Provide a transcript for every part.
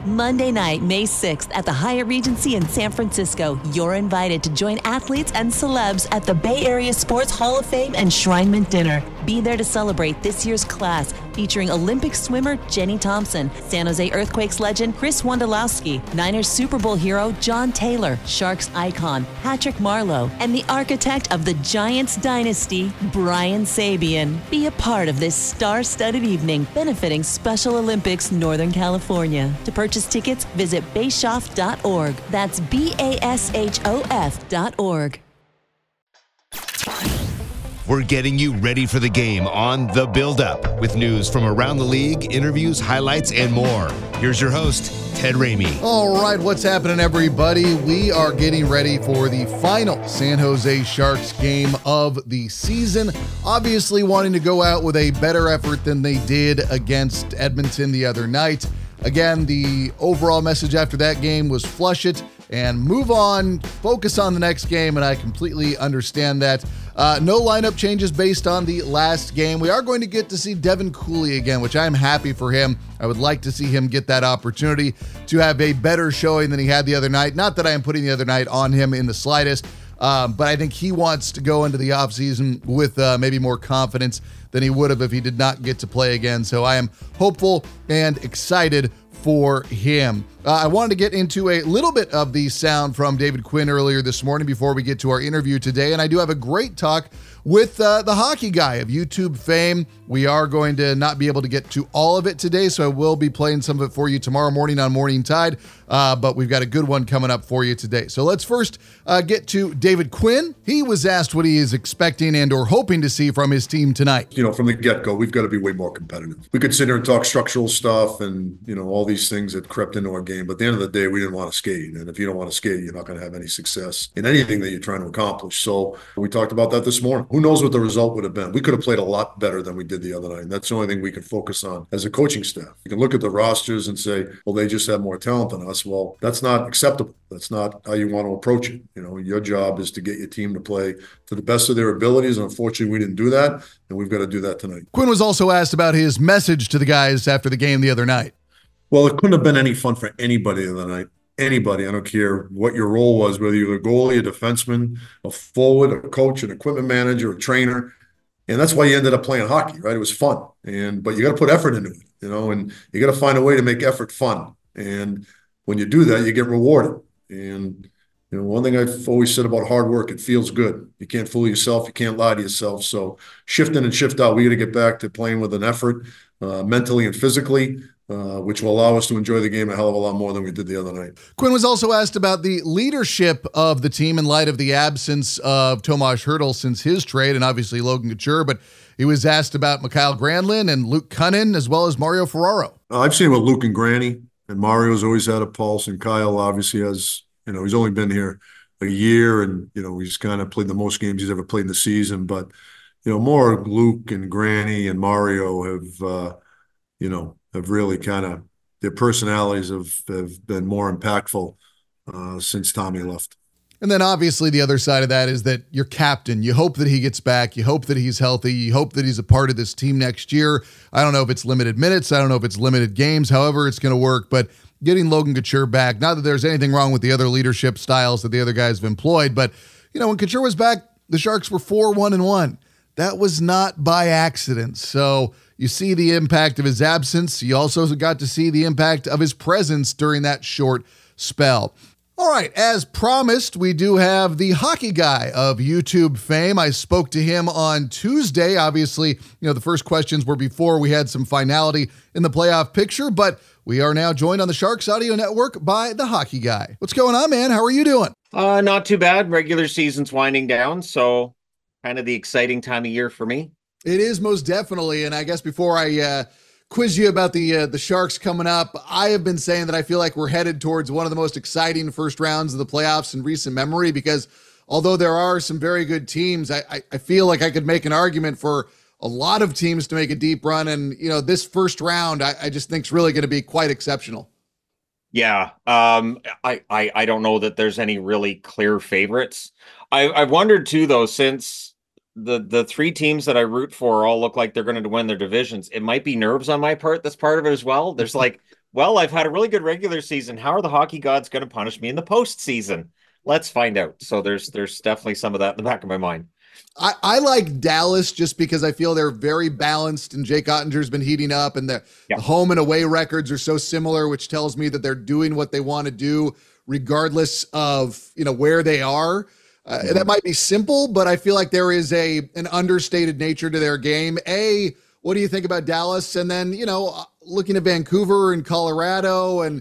Monday night, May 6th at the Hyatt Regency in San Francisco. You're invited to join athletes and celebs at the Bay Area Sports Hall of Fame Enshrinement Dinner. Be there to celebrate this year's class, featuring Olympic swimmer Jenny Thompson, San Jose Earthquakes legend Chris Wondolowski, Niners Super Bowl hero John Taylor, Sharks icon Patrick Marleau, and the architect of the Giants dynasty, Brian Sabian. Be a part of this star-studded evening benefiting Special Olympics Northern California. To purchase tickets, visit bashoff.org. That's BASHOF.org. We're getting you ready for the game on The Build-Up with news from around the league, interviews, highlights, and more. Here's your host, Ted Ramey. All right, what's happening, everybody? We are getting ready for the final San Jose Sharks game of the season. Obviously wanting to go out with a better effort than they did against Edmonton the other night. Again, the overall message after that game was flush it and move on, focus on the next game, and I completely understand that. No lineup changes based on the last game. We are going to get to see Devin Cooley again, which I'm happy for him. I would like to see him get that opportunity to have a better showing than he had the other night. Not that I am putting the other night on him in the slightest, but I think he wants to go into the offseason with maybe more confidence than he would have if he did not get to play again. So I am hopeful and excited for him. I wanted to get into a little bit of the sound from David Quinn earlier this morning before we get to our interview today, and I do have a great talk with the hockey guy of YouTube fame. We are going to not be able to get to all of it today, so I will be playing some of it for you tomorrow morning on Morning Tide, but we've got a good one coming up for you today. So let's first get to David Quinn. He was asked what he is expecting and or hoping to see from his team tonight. You know, from the get-go, we've got to be way more competitive. We could sit here and talk structural stuff and, you know, all these things that crept into our game, but at the end of the day, we didn't want to skate. And if you don't want to skate, you're not going to have any success in anything that you're trying to accomplish. So we talked about that this morning. Who knows what the result would have been? We could have played a lot better than we did the other night. And that's the only thing we can focus on as a coaching staff. You can look at the rosters and say, well, they just have more talent than us. Well, that's not acceptable. That's not how you want to approach it. You know, your job is to get your team to play to the best of their abilities. And unfortunately, we didn't do that. And we've got to do that tonight. Quinn was also asked about his message to the guys after the game the other night. Well, it couldn't have been any fun for anybody the other night. Anybody. I don't care what your role was, whether you're a goalie, a defenseman, a forward, a coach, an equipment manager, a trainer. And that's why you ended up playing hockey, right? It was fun. But you got to put effort into it, you know, and you got to find a way to make effort fun. And when you do that, you get rewarded. And, you know, one thing I've always said about hard work, it feels good. You can't fool yourself. You can't lie to yourself. So shift in and shift out. We got to get back to playing with an effort, mentally and physically, which will allow us to enjoy the game a hell of a lot more than we did the other night. Quinn was also asked about the leadership of the team in light of the absence of Tomas Hertl since his trade, and obviously Logan Couture, but he was asked about Mikael Granlund and Luke Kunin, as well as Mario Ferraro. I've seen with Luke and Granny, and Mario's always had a pulse, and Kyle obviously has, you know, he's only been here a year, and, you know, he's kind of played the most games he's ever played in the season, but, you know, more Luke and Granny and Mario have, you know, have really kind of, their personalities have been more impactful since Tommy left. And then obviously the other side of that is that your captain, you hope that he gets back. You hope that he's healthy. You hope that he's a part of this team next year. I don't know if it's limited minutes. I don't know if it's limited games, however it's going to work, but getting Logan Couture back, not that there's anything wrong with the other leadership styles that the other guys have employed, but, you know, when Couture was back, the Sharks were 4-1-1. That was not by accident. So you see the impact of his absence. You also got to see the impact of his presence during that short spell. All right, as promised, we do have the hockey guy of YouTube fame. I spoke to him on Tuesday. Obviously, you know, the first questions were before we had some finality in the playoff picture, but we are now joined on the Sharks Audio Network by the hockey guy. What's going on, man? How are you doing? Not too bad. Regular season's winding down, so kind of the exciting time of year for me. It is most definitely, and I guess before I quiz you about the Sharks coming up, I have been saying that I feel like we're headed towards one of the most exciting first rounds of the playoffs in recent memory, because although there are some very good teams, I feel like I could make an argument for a lot of teams to make a deep run, and you know, this first round I just think is really going to be quite exceptional. Yeah, I don't know that there's any really clear favorites. I've wondered too, though, since the three teams that I root for all look like they're going to win their divisions, it might be nerves on my part that's part of it as well. There's like well, I've had a really good regular season. How are the hockey gods going to punish me in the postseason? Let's find out. So there's definitely some of that in the back of my mind. I like Dallas just because I feel they're very balanced and Jake Ottinger's been heating up and the home and away records are so similar, which tells me that they're doing what they want to do regardless of, where they are. That might be simple, but I feel like there is an understated nature to their game. What do you think about Dallas? And then, looking at Vancouver and Colorado and,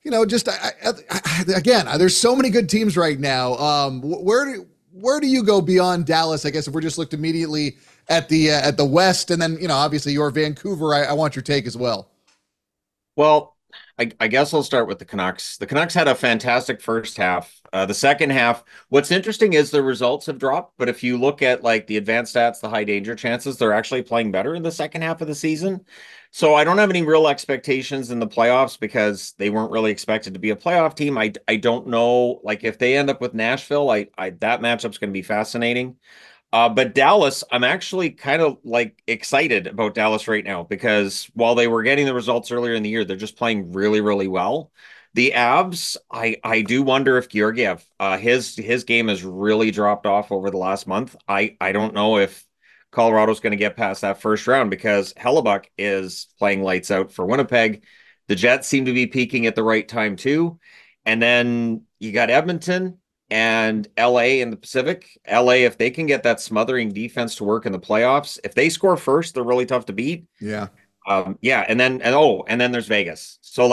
again, there's so many good teams right now. Where do you go beyond Dallas? I guess if we're just looked immediately at the West, and then obviously your Vancouver. I want your take as well. Well, I guess I'll start with the Canucks. The Canucks had a fantastic first half. The second half, what's interesting is the results have dropped, but if you look at like the advanced stats, the high danger chances, they're actually playing better in the second half of the season. So I don't have any real expectations in the playoffs because they weren't really expected to be a playoff team. I don't know, like if they end up with Nashville, that matchup's going to be fascinating. But Dallas, I'm actually kind of like excited about Dallas right now because while they were getting the results earlier in the year, they're just playing really, really well. The Avs, I do wonder if Georgiev, his game has really dropped off over the last month. I don't know if Colorado's going to get past that first round because Hellebuck is playing lights out for Winnipeg. The Jets seem to be peaking at the right time too. And then you got Edmonton and LA in the Pacific. LA, if they can get that smothering defense to work in the playoffs, if they score first, they're really tough to beat. Yeah. And then there's Vegas. So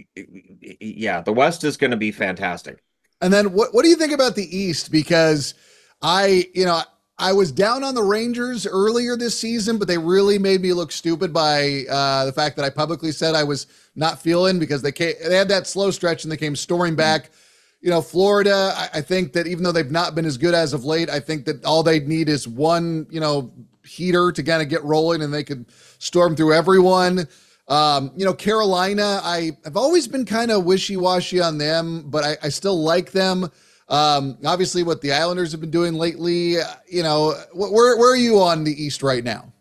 the West is going to be fantastic. And then what do you think about the East? Because I was down on the Rangers earlier this season, but they really made me look stupid by the fact that I publicly said I was not feeling because they had that slow stretch and they came storming back. Florida, I think that even though they've not been as good as of late, I think that all they need is one, heater to kind of get rolling and they could storm through everyone. Carolina, I've always been kind of wishy-washy on them, but I still like them. Obviously what the Islanders have been doing lately, where are you on the East right now?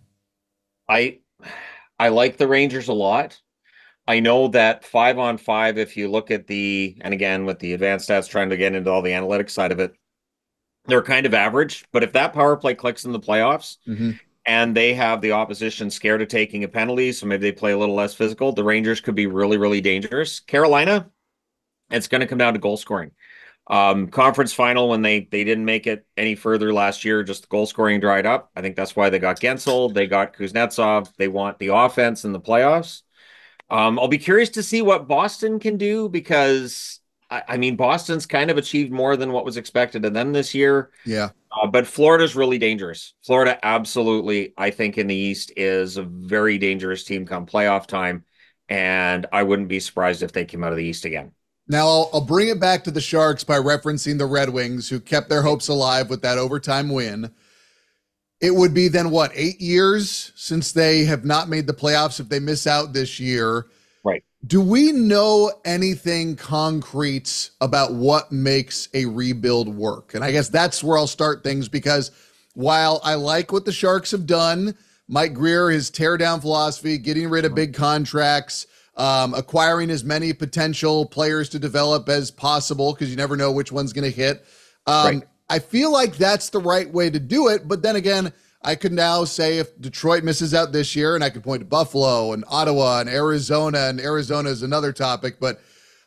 I like the Rangers a lot. I know that 5-on-5, if you look at and again, with the advanced stats, trying to get into all the analytics side of it, they're kind of average, but if that power play clicks in the playoffs and they have the opposition scared of taking a penalty, so maybe they play a little less physical, the Rangers could be really, really dangerous. Carolina, it's going to come down to goal scoring. Conference final, when they didn't make it any further last year, just the goal scoring dried up. I think that's why they got Gensel, they got Kuznetsov. They want the offense in the playoffs. I'll be curious to see what Boston can do because Boston's kind of achieved more than what was expected of them this year. Yeah. But Florida's really dangerous. Florida, absolutely, I think in the East is a very dangerous team come playoff time. And I wouldn't be surprised if they came out of the East again. Now I'll bring it back to the Sharks by referencing the Red Wings who kept their hopes alive with that overtime win. It would be then 8 years since they have not made the playoffs if they miss out this year. Right. Do we know anything concrete about what makes a rebuild work? And I guess that's where I'll start things because while I like what the Sharks have done, Mike Grier, his tear down philosophy, getting rid of big contracts, acquiring as many potential players to develop as possible because you never know which one's going to hit. Right. I feel like that's the right way to do it. But then again, I could now say if Detroit misses out this year, and I could point to Buffalo and Ottawa and Arizona is another topic. But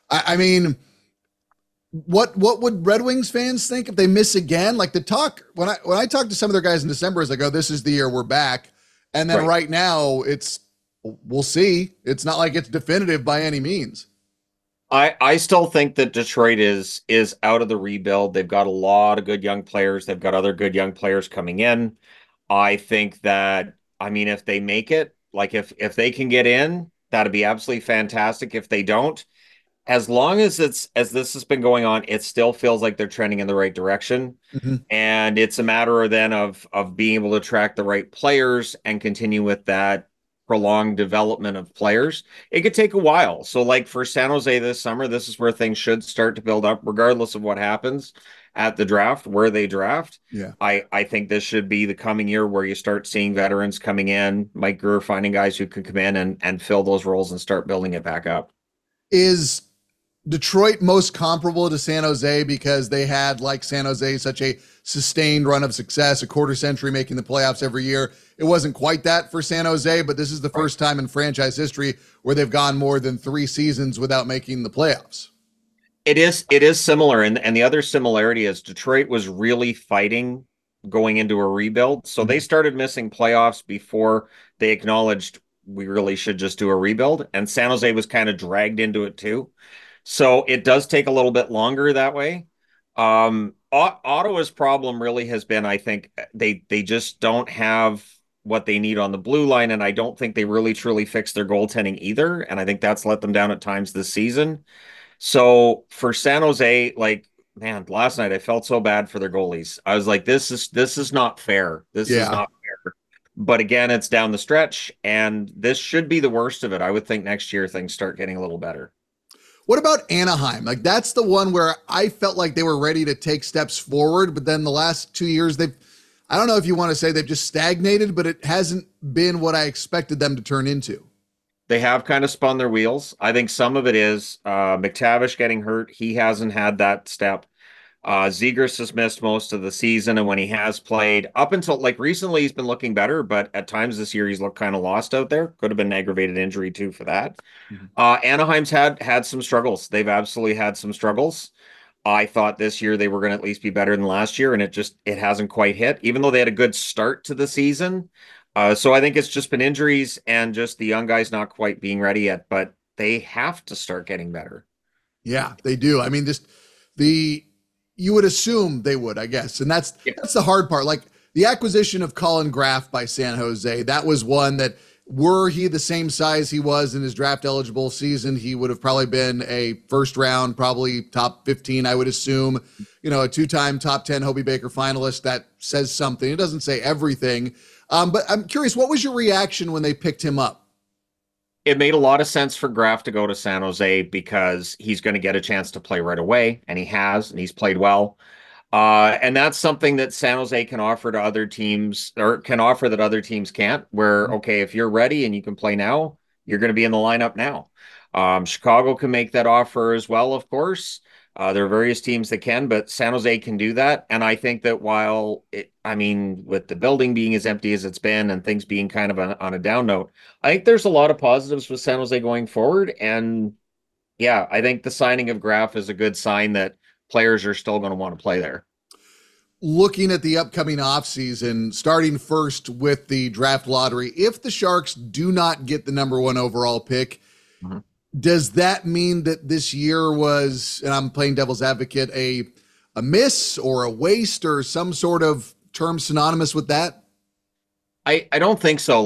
what would Red Wings fans think if they miss again? Like the talk when I talk to some of their guys in December, is like, oh, this is the year we're back. And then right now we'll see. It's not like it's definitive by any means. I still think that Detroit is out of the rebuild. They've got a lot of good young players. They've got other good young players coming in. I think that, if they make it, like if they can get in, that'd be absolutely fantastic. If they don't, as long as this has been going on, it still feels like they're trending in the right direction. Mm-hmm. And it's a matter then of being able to attract the right players and continue with that prolonged development of players. It could take a while. So like for San Jose this summer, this is where things should start to build up regardless of what happens at the draft, where they draft. Yeah. I think this should be the coming year where you start seeing veterans coming in, Mike Grier finding guys who can come in and fill those roles and start building it back up. Is Detroit most comparable to San Jose because they had, like San Jose, such a sustained run of success, a quarter century making the playoffs every year? It wasn't quite that for San Jose, but this is the first time in franchise history where they've gone more than 3 seasons without making the playoffs. It is similar. And the other similarity is Detroit was really fighting going into a rebuild. So they started missing playoffs before they acknowledged we really should just do a rebuild. And San Jose was kind of dragged into it too. So it does take a little bit longer that way. Ottawa's problem really has been, I think, they just don't have what they need on the blue line, and I don't think they really truly fixed their goaltending either. And I think that's let them down at times this season. So for San Jose, like, man, last night I felt so bad for their goalies. I was like, this is not fair. This is not fair. But again, it's down the stretch, and this should be the worst of it. I would think next year things start getting a little better. What about Anaheim? Like, that's the one where I felt like they were ready to take steps forward, but then the last 2 years, I don't know if you want to say they've just stagnated, but it hasn't been what I expected them to turn into. They have kind of spun their wheels. I think some of it is McTavish getting hurt. He hasn't had that step. Zegras has missed most of the season, and when he has played up until like recently, he's been looking better, but at times this year he's looked kind of lost out there. Could have been an aggravated injury too for that. Anaheim's had some struggles. They've absolutely had some struggles. I thought this year they were going to at least be better than last year, and it hasn't quite hit, even though they had a good start to the season. So I think it's just been injuries and just the young guys not quite being ready yet, but they have to start getting better. Yeah, they do. I mean, you would assume they would, I guess. And that's the hard part. Like the acquisition of Colin Graff by San Jose, that was one that, were he the same size he was in his draft eligible season, he would have probably been a first round, probably top 15, I would assume, a 2-time top 10 Hobey Baker finalist. That says something. It doesn't say everything. But I'm curious, what was your reaction when they picked him up? It made a lot of sense for Graff to go to San Jose because he's going to get a chance to play right away, and he has, and he's played well. And that's something that San Jose can offer to other teams, or can offer that other teams can't, where, okay, if you're ready and you can play now, you're going to be in the lineup now. Chicago can make that offer as well, of course. There are various teams that can, but San Jose can do that. And I think that with the building being as empty as it's been and things being kind of on a down note, I think there's a lot of positives with San Jose going forward. And yeah, I think the signing of Graff is a good sign that players are still going to want to play there. Looking at the upcoming offseason, starting first with the draft lottery, if the Sharks do not get the number 1 overall pick, does that mean that this year was, and I'm playing devil's advocate, a miss or a waste or some sort of term synonymous with that? I don't think so.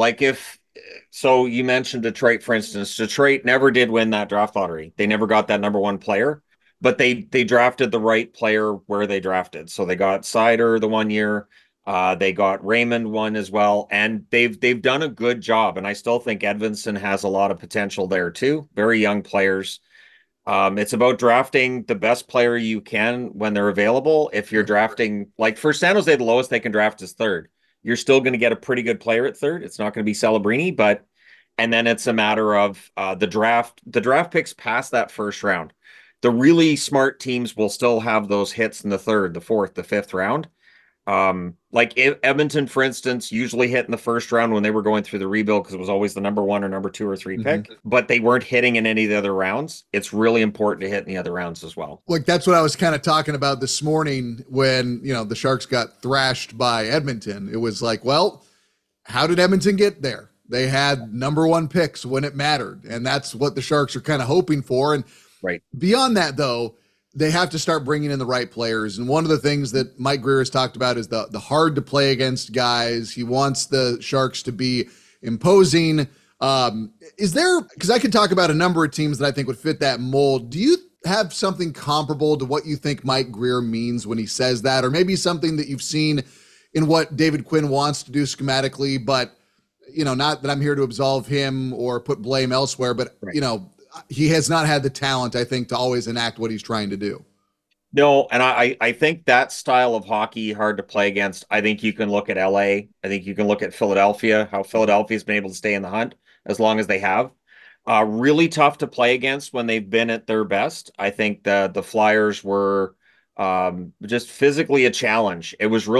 So you mentioned Detroit, for instance. Detroit never did win that draft lottery. They never got that number 1 player, but they drafted the right player where they drafted. So they got Seider the 1 year. They got Raymond one as well, and they've done a good job. And I still think Edvinsson has a lot of potential there too. Very young players. It's about drafting the best player you can when they're available. If you're drafting, like for San Jose, the lowest they can draft is 3rd. You're still going to get a pretty good player at 3rd. It's not going to be Celebrini, and then it's a matter of the draft picks past that first round. The really smart teams will still have those hits in the 3rd, the 4th, the 5th round. Like Edmonton, for instance, usually hit in the first round when they were going through the rebuild because it was always the number 1 or number 2 or 3 pick, but they weren't hitting in any of the other rounds. It's really important to hit in the other rounds as well. Like that's what I was kind of talking about this morning when, the Sharks got thrashed by Edmonton. It was like, well, how did Edmonton get there? They had number 1 picks when it mattered. And that's what the Sharks are kind of hoping for. And right beyond that, though, they have to start bringing in the right players. And one of the things that Mike Grier has talked about is the hard to play against guys. He wants the Sharks to be imposing. Is there, because I can talk about a number of teams that I think would fit that mold. Do you have something comparable to what you think Mike Grier means when he says that? Or maybe something that you've seen in what David Quinn wants to do schematically, but, not that I'm here to absolve him or put blame elsewhere, but, he has not had the talent, I think, to always enact what he's trying to do. No, and I think that style of hockey, hard to play against. I think you can look at LA. I think you can look at Philadelphia, how Philadelphia's been able to stay in the hunt as long as they have. Really tough to play against when they've been at their best. I think the Flyers were just physically a challenge.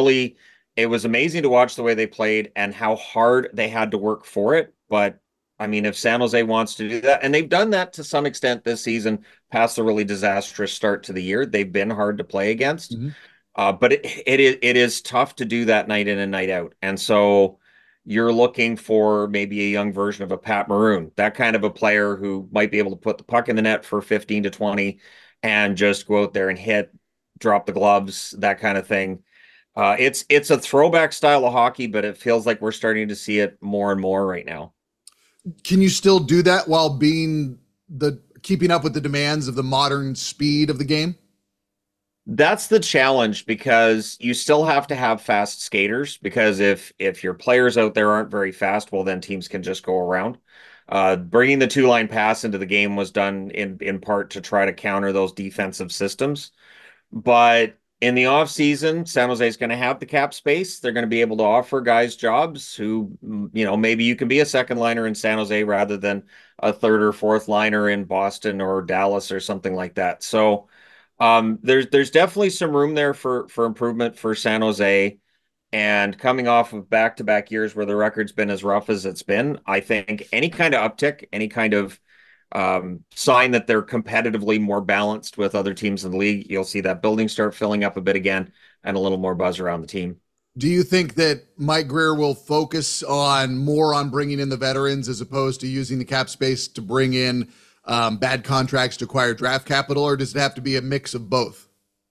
It was amazing to watch the way they played and how hard they had to work for it. But I mean, if San Jose wants to do that, and they've done that to some extent this season, past the really disastrous start to the year, they've been hard to play against. Mhm. But it is tough to do that night in and night out. And so you're looking for maybe a young version of a Pat Maroon, that kind of a player who might be able to put the puck in the net for 15 to 20 and just go out there and hit, drop the gloves, that kind of thing. It's a throwback style of hockey, but it feels like we're starting to see it more and more right now. Can you still do that while being keeping up with the demands of the modern speed of the game? That's the challenge because you still have to have fast skaters because if your players out there aren't very fast, well, then teams can just go around. Bringing the two-line pass into the game was done in part to try to counter those defensive systems. But in the off season, San Jose is going to have the cap space. They're going to be able to offer guys jobs who, maybe you can be a second liner in San Jose rather than a third or fourth liner in Boston or Dallas or something like that. So there's definitely some room there for improvement for San Jose. And coming off of back-to-back years where the record's been as rough as it's been, I think any kind of uptick, any kind of sign that they're competitively more balanced with other teams in the league, you'll see that building start filling up a bit again and a little more buzz around the team. Do you think that Mike Grier will focus more on bringing in the veterans as opposed to using the cap space to bring in bad contracts to acquire draft capital, or does it have to be a mix of both?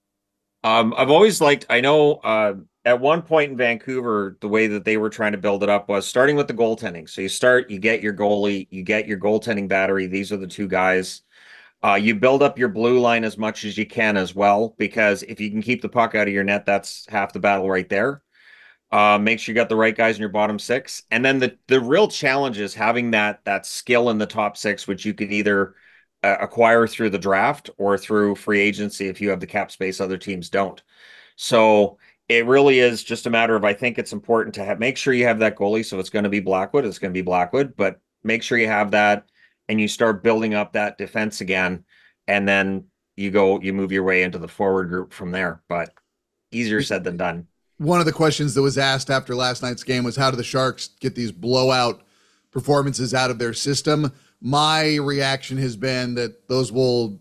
I've always liked, I know at one point in Vancouver, the way that they were trying to build it up was starting with the goaltending. So you get your goalie, you get your goaltending battery. These are the two guys. You build up your blue line as much as you can as well, because if you can keep the puck out of your net, that's half the battle right there. Make sure you got the right guys in your bottom six. And then the real challenge is having that skill in the top six, which you can either acquire through the draft or through free agency if you have the cap space other teams don't. So it really is just a matter of, I think it's important to make sure you have that goalie. So it's going to be Blackwood. It's going to be Blackwood, but make sure you have that and you start building up that defense again. And then you move your way into the forward group from there, but easier said than done. One of the questions that was asked after last night's game was, how do the Sharks get these blowout performances out of their system? My reaction has been that those will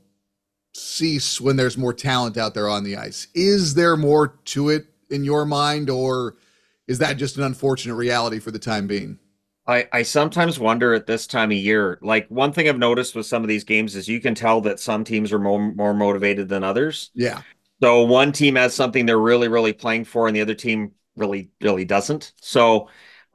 cease when there's more talent out there on the ice. Is there more to it in your mind, or is that just an unfortunate reality for the time being? I sometimes wonder at this time of year, like one thing I've noticed with some of these games is you can tell that some teams are more motivated than others. Yeah. So one team has something they're really, really playing for, and the other team really, really doesn't. So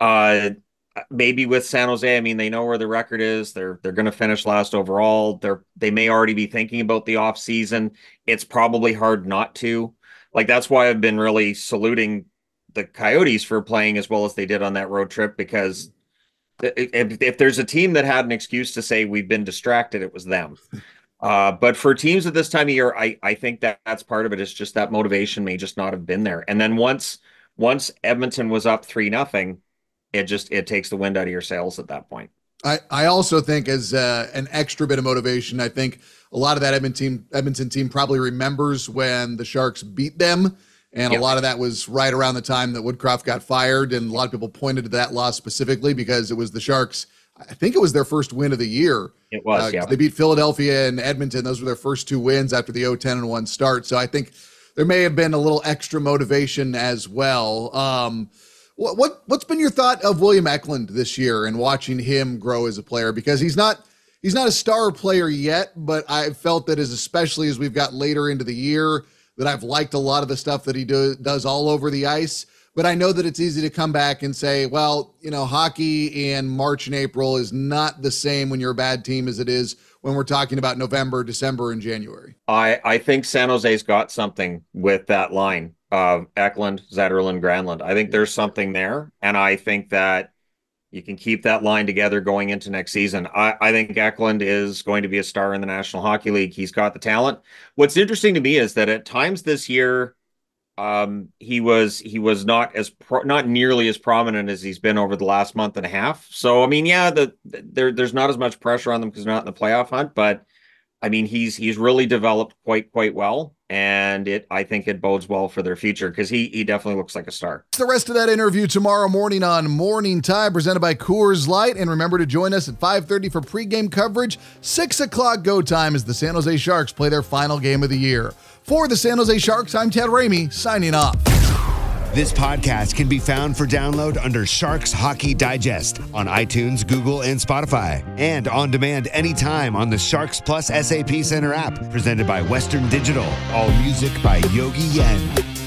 maybe with San Jose, I mean, they know where the record is. They're going to finish last overall. They may already be thinking about the off season. It's probably hard not to. Like, that's why I've been really saluting the Coyotes for playing as well as they did on that road trip, because if there's a team that had an excuse to say we've been distracted, it was them. But for teams at this time of year, I think that's part of it. Is just that motivation may just not have been there. And then once Edmonton was up 3-0, it takes the wind out of your sails at that point. I also think as an extra bit of motivation, I think a lot of that Edmonton team probably remembers when the Sharks beat them. And a lot of that was right around the time that Woodcroft got fired. And a lot of people pointed to that loss specifically because it was the Sharks. I think it was their first win of the year. It was, yeah. They beat Philadelphia and Edmonton. Those were their first two wins after the 0-10-1 start. So I think there may have been a little extra motivation as well. What's been your thought of William Eklund this year and watching him grow as a player? Because he's not a star player yet, but I felt that especially as we've got later into the year, that I've liked a lot of the stuff that he does all over the ice. But I know that it's easy to come back and say, well, hockey in March and April is not the same when you're a bad team as it is when we're talking about November, December, and January. I think San Jose's got something with that line of Eklund, Zetterlund, Granlund. I think there's something there, and I think that you can keep that line together going into next season. I think Eklund is going to be a star in the National Hockey League. He's got the talent. What's interesting to me is that at times this year, he was not nearly as prominent as he's been over the last month and a half. So, I mean, yeah, there's not as much pressure on them because they're not in the playoff hunt, but I mean, he's really developed quite well, and I think it bodes well for their future because he definitely looks like a star. The rest of that interview tomorrow morning on Morning Tide, presented by Coors Light, and remember to join us at 5:30 for pregame coverage. 6 o'clock go time as the San Jose Sharks play their final game of the year. For the San Jose Sharks, I'm Ted Ramey, signing off. This podcast can be found for download under Sharks Hockey Digest on iTunes, Google, and Spotify, and on demand anytime on the Sharks Plus SAP Center app, presented by Western Digital. All music by Yogi Yen.